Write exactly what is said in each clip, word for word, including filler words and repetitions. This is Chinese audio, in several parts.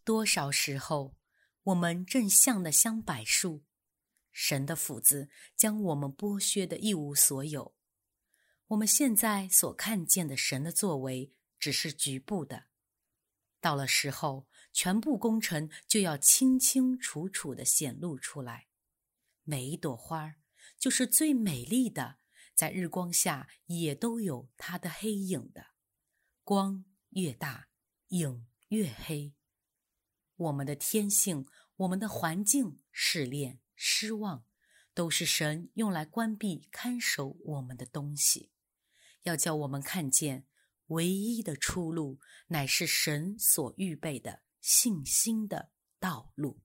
多少时候，我们正向的香柏树，神的斧子将我们剥削的一无所有。我们现在所看见的神的作为只是局部的，到了时候，全部工程就要清清楚楚地显露出来。每一朵花，就是最美丽的，在日光下也都有它的黑影的。光越大，影越黑。我们的天性，我们的环境、试炼、失望，都是神用来关闭、看守我们的东西，要叫我们看见唯一的出路乃是神所预备的信心的道路。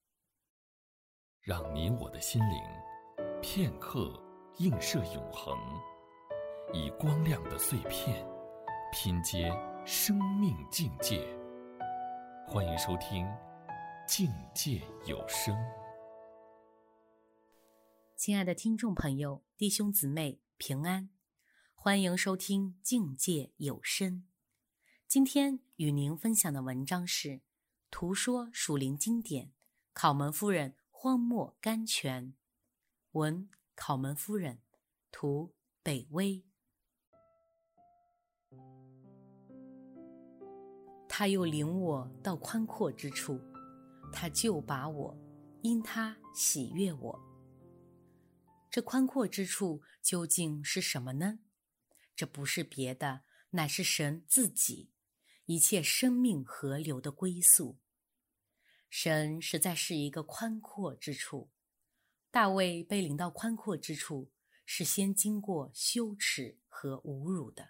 让你我的心灵片刻映射永恒，以光亮的碎片拼接生命境界。欢迎收听境界有声。 亲爱的听众朋友、弟兄姊妹平安，欢迎收听境界有声。今天与您分享的文章是图说属灵经典，考门夫人荒漠甘泉，文考门夫人，图北威。他又领我到宽阔之处，他救拔我，因他喜悦我。这宽阔之处究竟是什么呢？这不是别的，乃是神自己，一切生命河流的归宿。神实在是一个宽阔之处。大卫被领到宽阔之处，是先经过羞耻和侮辱的。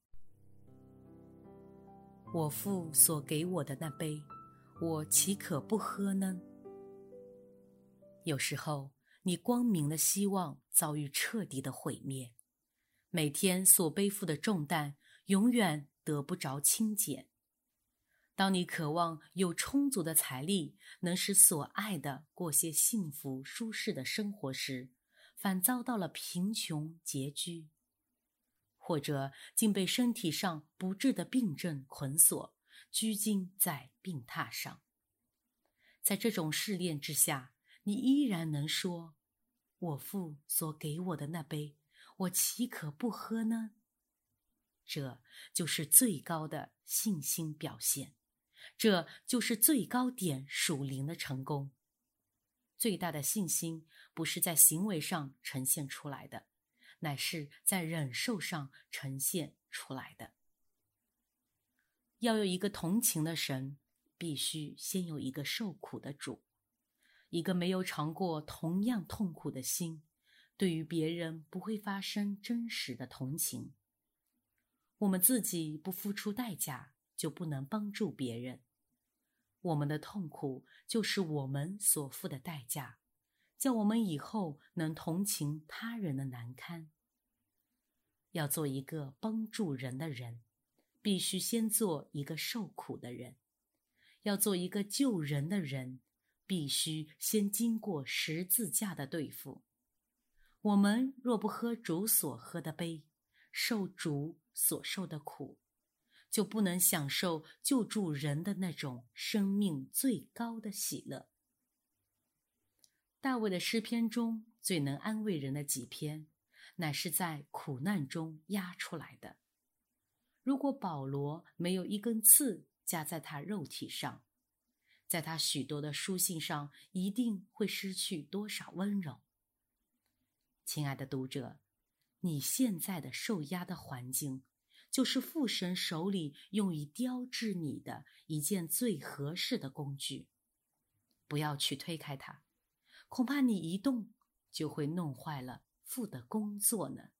我父所给我的那杯，我岂可不喝呢？有时候，你光明的希望遭遇彻底的毁灭，每天所背负的重担永远得不着轻减。当你渴望有充足的财力，能使所爱的过些幸福舒适的生活时，反遭到了贫穷拮据，或者竟被身体上不治的病症捆锁，拘禁在病榻上。在这种试炼之下，你依然能说，我父所给我的那杯，我岂可不喝呢？这就是最高的信心表现，这就是最高点属灵的成功。最大的信心不是在行为上呈现出来的，乃是在忍受上呈现出来的。要有一个同情的神，必须先有一个受苦的主。一个没有尝过同样痛苦的心，对于别人不会发生真实的同情。我们自己不付出代价，就不能帮助别人。我们的痛苦就是我们所付的代价，叫我们以后能同情他人的难堪。要做一个帮助人的人，必须先做一个受苦的人。要做一个救人的人，必须先经过十字架的对付。我们若不喝主所喝的杯，受主所受的苦，就不能享受救助人的那种生命最高的喜乐。大卫的诗篇中最能安慰人的几篇，乃是在苦难中压出来的。如果保罗没有一根刺加在他肉体上，在他许多的书信上一定会失去多少温柔。亲爱的读者，你现在的受压的环境，就是父神手里用以雕制你的一件最合适的工具。不要去推开它，恐怕你一动就会弄坏了父的工作呢。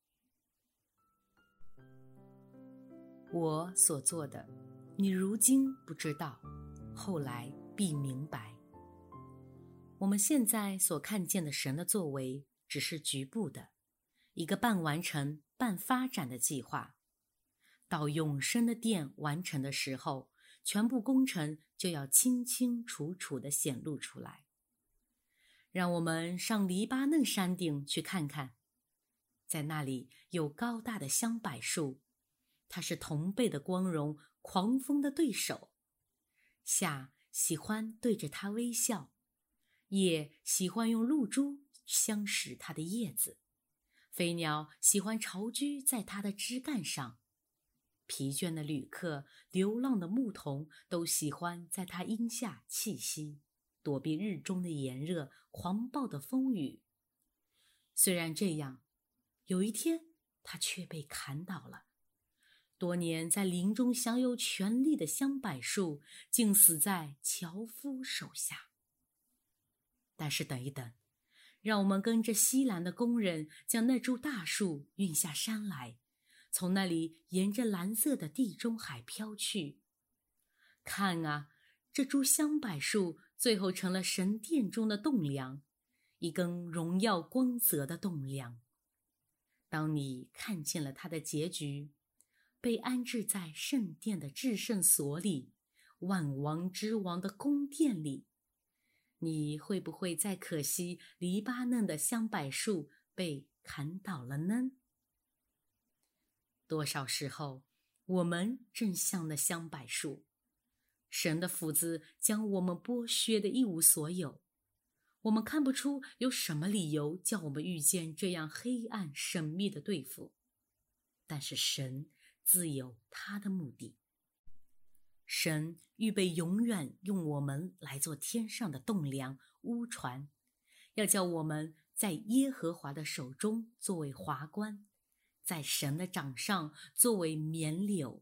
我所做的，你如今不知道，后来必明白。我们现在所看见的神的作为，只是局部的，一个半完成、半发展的计划。到永生的殿完成的时候，全部工程就要清清楚楚地显露出来。让我们上黎巴嫩山顶去看看，在那里有高大的香柏树，它是同辈的光荣，狂风的对手。夏喜欢对着它微笑，叶喜欢用露珠镶饰它的叶子，飞鸟喜欢巢居在它的枝干上，疲倦的旅客、流浪的牧童都喜欢在它荫下栖息，躲避日中的炎热、狂暴的风雨。虽然这样，有一天它却被砍倒了。多年在林中享有权力的香柏树，竟死在樵夫手下。但是等一等，让我们跟着西兰的工人将那株大树运下山来，从那里沿着蓝色的地中海飘去。看啊，这株香柏树最后成了神殿中的栋梁，一根荣耀光泽的栋梁。当你看见了它的结局，被安置在圣殿的至圣所里，万王之王的宫殿里，你会不会再可惜黎巴嫩的香柏树被砍倒了呢？多少时候，我们正像那香柏树，神的斧子将我们剥削得一无所有。我们看不出有什么理由叫我们遇见这样黑暗神秘的对付，但是神自有他的目的。神预备永远用我们来做天上的栋梁、屋船，要叫我们在耶和华的手中作为华冠，在神的掌上作为冕旒，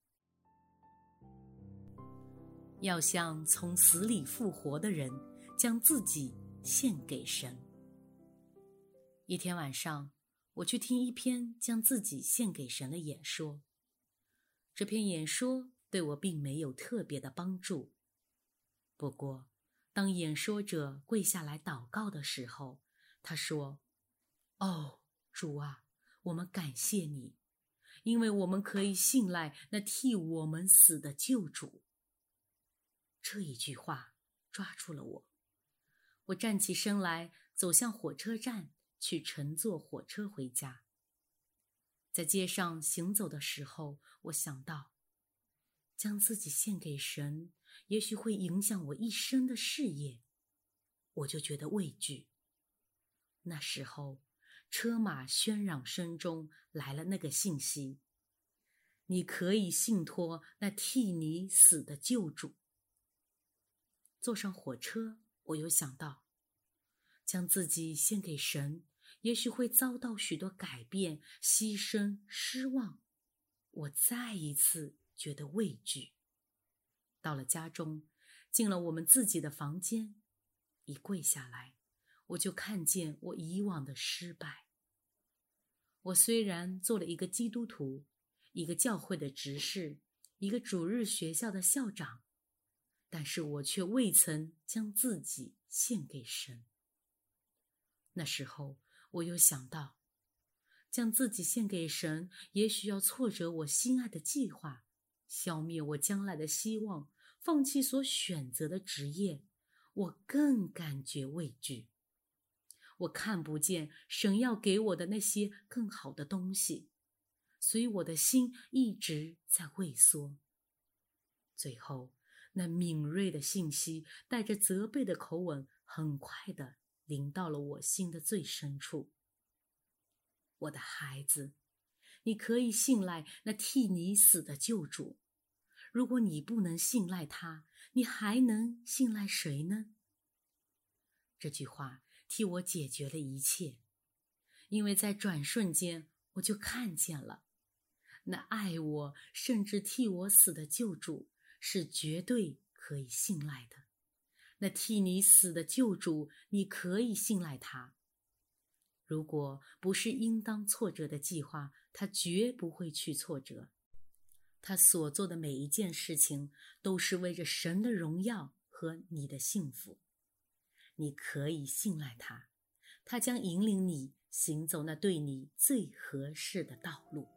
要像从死里复活的人，将自己献给神。一天晚上，我去听一篇将自己献给神的演说。这篇演说对我并没有特别的帮助。不过，当演说者跪下来祷告的时候，他说：“哦，主啊，我们感谢你，因为我们可以信赖那替我们死的救主。”这一句话抓住了我。我站起身来，走向火车站，去乘坐火车回家。在街上行走的时候，我想到，将自己献给神，也许会影响我一生的事业。我就觉得畏惧。那时候，车马喧嚷声中来了那个信息：你可以信托那替你死的救主。坐上火车，我又想到，将自己献给神，也许会遭到许多改变、牺牲、失望。我再一次觉得畏惧。到了家中，进了我们自己的房间，一跪下来，我就看见我以往的失败。我虽然做了一个基督徒，一个教会的执事，一个主日学校的校长，但是我却未曾将自己献给神。那时候，我又想到，将自己献给神，也许要挫折我心爱的计划，消灭我将来的希望，放弃所选择的职业，我更感觉畏惧。我看不见神要给我的那些更好的东西，所以我的心一直在畏缩。最后，那敏锐的信息带着责备的口吻，很快地临到了我心的最深处。我的孩子，你可以信赖那替你死的救主。如果你不能信赖他，你还能信赖谁呢？这句话替我解决了一切，因为在转瞬间，我就看见了，那爱我甚至替我死的救主是绝对可以信赖的。那替你死的救主，你可以信赖他。如果不是应当挫折的计划，他绝不会去挫折。他所做的每一件事情，都是为着神的荣耀和你的幸福。你可以信赖他，他将引领你行走那对你最合适的道路。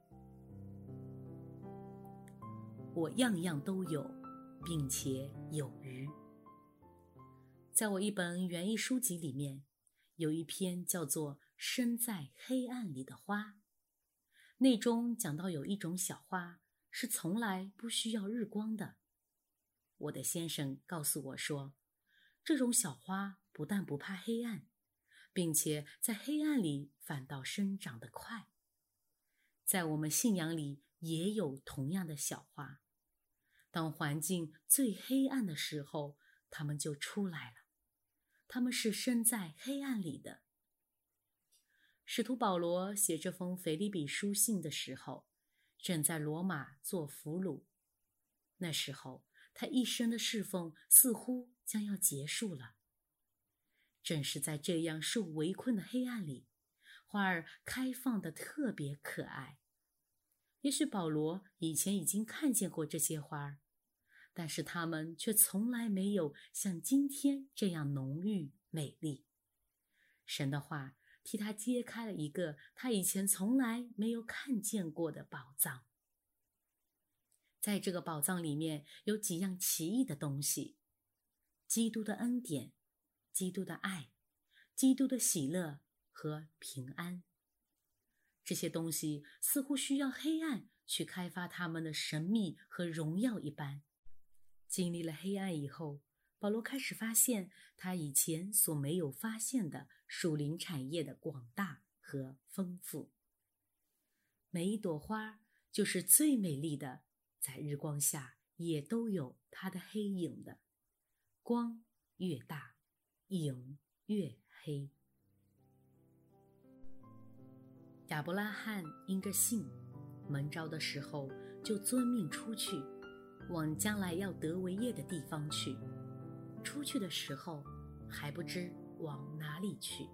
我样样都有，并且有余。在我一本园艺书籍里面，有一篇叫做《生在黑暗里的花》，内中讲到有一种小花是从来不需要日光的。 我的先生告诉我说，这种小花不但不怕黑暗，并且在黑暗里反倒生长得快。在我们信仰里也有同样的小花，当环境最黑暗的时候，它们就出来了。它们是身在黑暗里的。使徒保罗写这封腓立比书信的时候，正在罗马做俘虏。那时候，他一生的侍奉似乎将要结束了。正是在这样受围困的黑暗里，花儿开放得特别可爱。也许保罗以前已经看见过这些花儿，但是它们却从来没有像今天这样浓郁美丽。神的话替他揭开了一个他以前从来没有看见过的宝藏。在这个宝藏里面有几样奇异的东西：基督的恩典、基督的爱、基督的喜乐和平安。这些东西似乎需要黑暗去开发它们的神秘和荣耀一般。经历了黑暗以后，保罗开始发现他以前所没有发现的属灵产业的广大和丰富。每一朵花就是最美丽的，在日光下也都有它的黑影的，光越大，影越黑。亚伯拉罕因着信，蒙召的时候就遵命出去，往将来要得为业的地方去。出去的时候还不知往哪里去。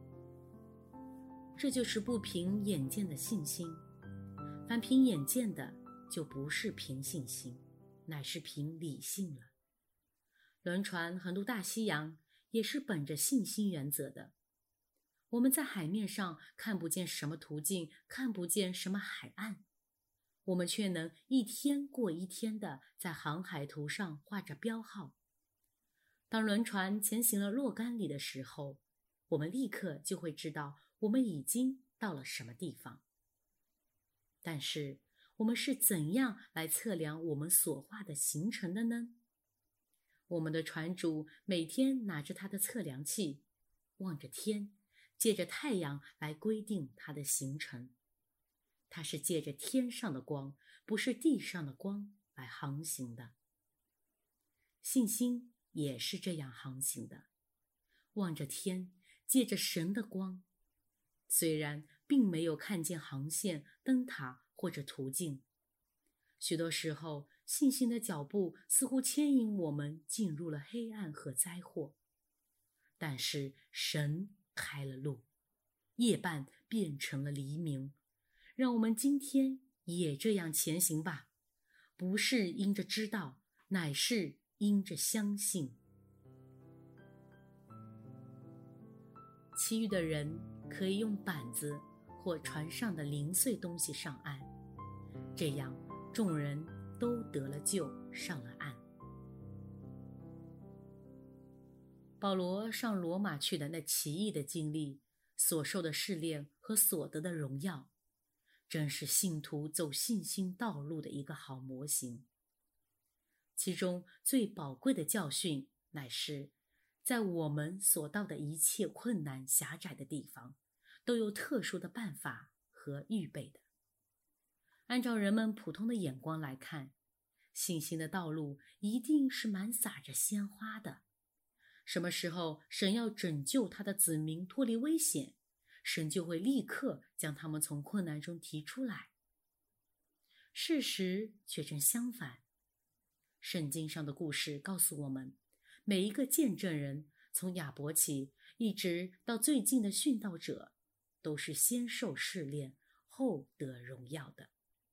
这就是不凭眼见的信心。凡凭眼见的，就不是凭信心，乃是凭理性了。轮船横渡大西洋也是本着信心原则的。我们在海面上看不见什么途径，看不见什么海岸，我们却能一天过一天的在航海图上画着标号。当轮船前行了若干里的时候，我们立刻就会知道我们已经到了什么地方。但是我们是怎样来测量我们所画的行程的呢？我们的船主每天拿着他的测量器，望着天，借着太阳来规定他的行程。他是借着天上的光，不是地上的光来航行的。信心也是这样航行的，望着天，借着神的光。虽然并没有看见航线、灯塔或者途径，许多时候信心的脚步似乎牵引我们进入了黑暗和灾祸，但是神开了路，夜半变成了黎明。让我们今天也这样前行吧，不是因着知道，乃是因着相信。其余的人可以用板子或船上的零碎东西上岸，这样众人都得了救，上了岸。保罗上罗马去的那奇异的经历，所受的试炼和所得的荣耀，真是信徒走信心道路的一个好模型。其中最宝贵的教训，乃是在我们所到的一切困难狭窄的地方，都有特殊的办法和预备的。按照人们普通的眼光来看，信心的道路一定是满洒着鲜花的。什么时候神要拯救他的子民脱离危险，神就会立刻将他们从困难中提出来。事实却正相反。圣经上的故事告诉我们，每一个见证人，从亚伯起一直到最近的殉道者，都是先受试炼，后得荣耀的。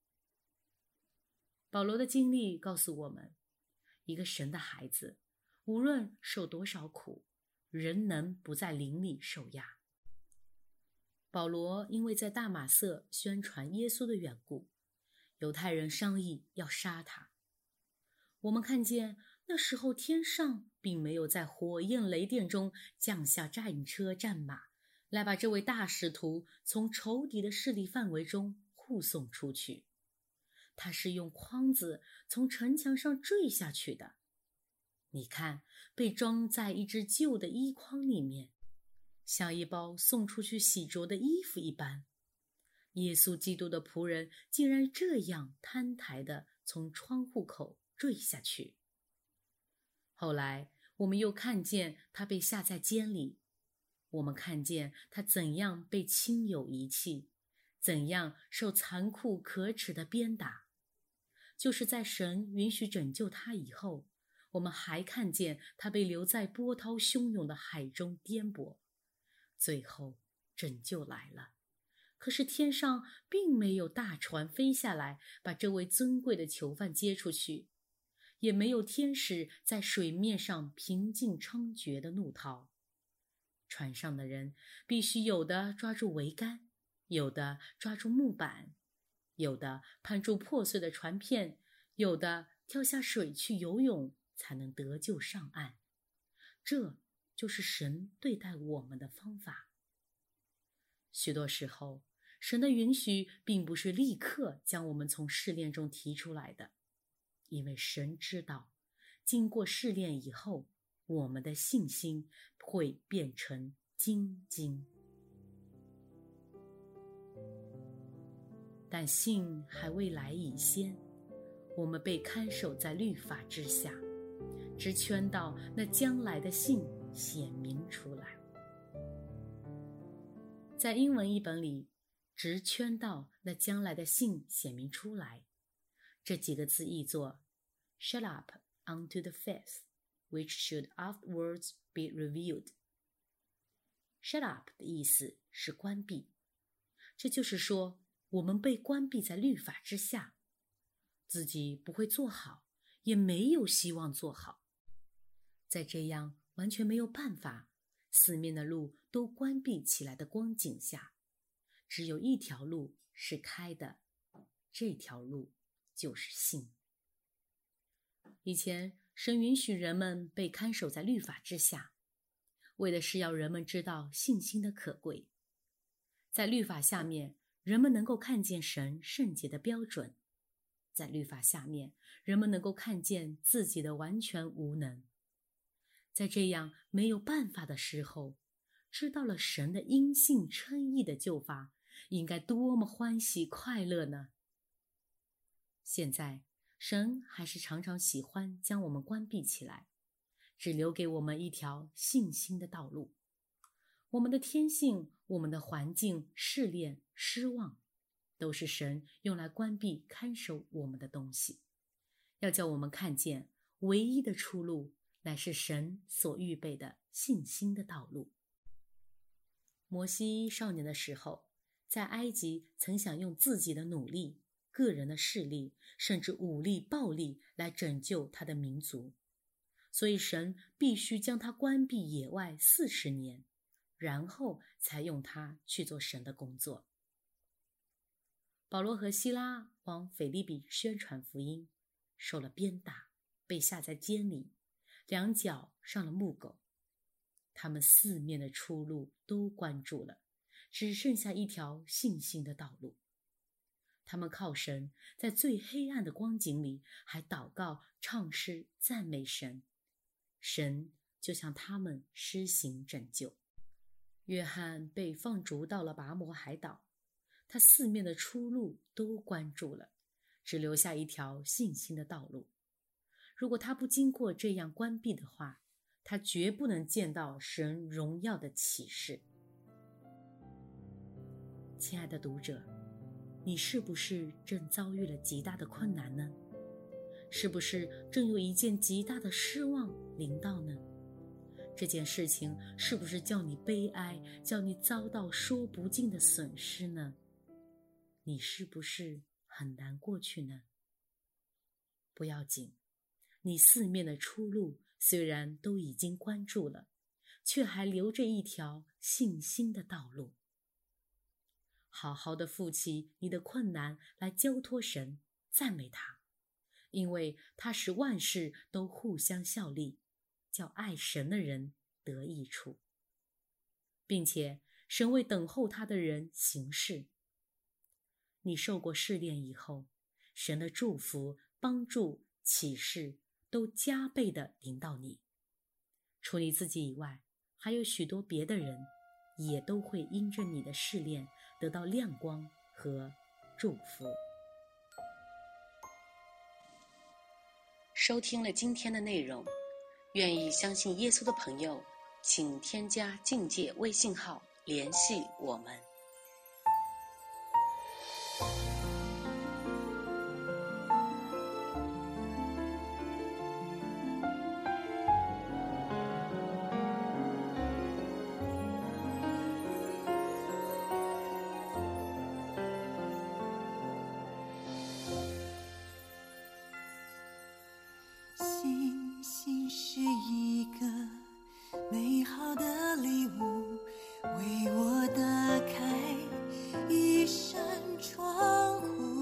保罗的经历告诉我们，一个神的孩子，无论受多少苦，仍能不在灵里受压。保罗因为在大马色宣传耶稣的缘故，犹太人商议要杀他。我们看见那时候天上并没有在火焰雷电中降下战车战马，来把这位大使徒从仇敌的势力范围中护送出去。他是用筐子从城墙上坠下去的， 你看，被装在一只旧的衣筐里面，像一包送出去洗濯的衣服一般。耶稣基督的仆人竟然这样摊台地从窗户口坠下去。后来我们又看见他被下在监里，我们看见他怎样被亲友遗弃，怎样受残酷可耻的鞭打。就是在神允许拯救他以后，我们还看见他被留在波涛汹涌的海中颠簸。最后拯救来了，可是天上并没有大船飞下来把这位尊贵的囚犯接出去，也没有天使在水面上平静猖獗的怒涛。船上的人必须有的抓住桅杆，有的抓住木板，有的攀住破碎的船片，有的跳下水去游泳，才能得救上岸。这就是神对待我们的方法。许多时候，神的允许并不是立刻将我们从试炼中提出来的，因为神知道，经过试炼以后，我们的信心会变成精金。但信还未来以先，我们被看守在律法之下，直圈到那将来的信显明出来。在英文译本里，直圈到那将来的信显明出来，这几个字译作 Shut up unto the faith, which should afterwards be revealed. Shut up 的意思是关闭，这就是说我们被关闭在律法之下，自己不会做好，也没有希望做好。在这样完全没有办法，四面的路都关闭起来的光景下，只有一条路是开的，这条路就是信。以前神允许人们被看守在律法之下，为的是要人们知道信心的可贵。在律法下面，人们能够看见神圣洁的标准；在律法下面，人们能够看见自己的完全无能。在这样没有办法的时候，知道了神的因信称义的救法，应该多么欢喜快乐呢？现在神还是常常喜欢将我们关闭起来，只留给我们一条信心的道路。我们的天性、我们的环境、试炼、失望，都是神用来关闭看守我们的东西，要叫我们看见唯一的出路乃是神所预备的信心的道路。摩西少年的时候，在埃及曾想用自己的努力、个人的势力，甚至武力、暴力来拯救他的民族，所以神必须将他关闭野外四十年，然后才用他去做神的工作。保罗和希拉往腓立比宣传福音，受了鞭打，被下在监里，两脚上了木狗。他们四面的出路都关住了，只剩下一条信心的道路。他们靠神，在最黑暗的光景里还祷告、唱诗、赞美神，神就向他们施行拯救。约翰被放逐到了拔摩海岛，他四面的出路都关住了，只留下一条信心的道路。如果他不经过这样关闭的话，他绝不能见到神荣耀的启示。亲爱的读者，你是不是正遭遇了极大的困难呢？是不是正有一件极大的失望临到呢？这件事情是不是叫你悲哀，叫你遭到说不尽的损失呢？你是不是很难过去呢？不要紧，你四面的出路虽然都已经关住了，却还留着一条信心的道路。好好的负起你的困难来交托神，赞美他，因为他使万事都互相效力，叫爱神的人得益处，并且神为等候他的人行事。你受过试炼以后，神的祝福、帮助、启示都加倍地临到你。除你自己以外，还有许多别的人也都会因着你的试炼得到亮光和祝福。收听了今天的内容，愿意相信耶稣的朋友，请添加境界微信号联系我们。 星星是一个美好的礼物，为我打开一扇窗户，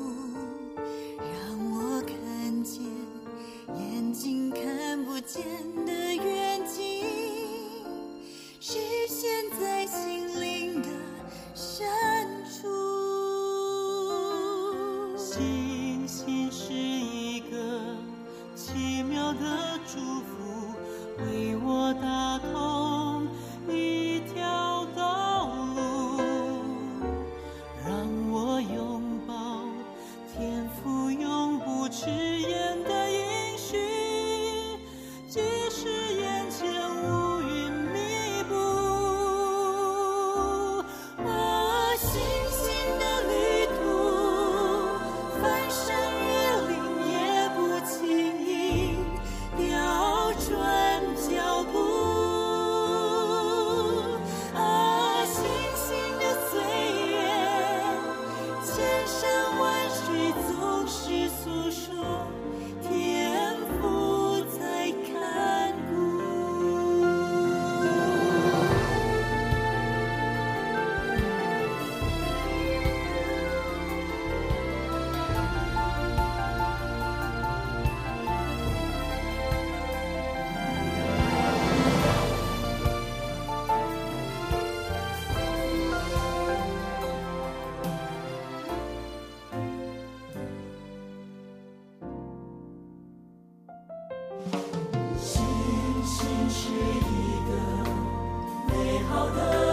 让我看见眼睛看不见的远景，实现在心灵的深处。星星是一个奇妙的祝福，为我打通一条道路，让我拥抱天父永不迟延的应许，即使眼前乌云密布。啊，星星的旅途，翻山越岭也不轻易调转脚步。啊，星星的岁月，千山万水总是诉说天父在看顾。星星是一个美好的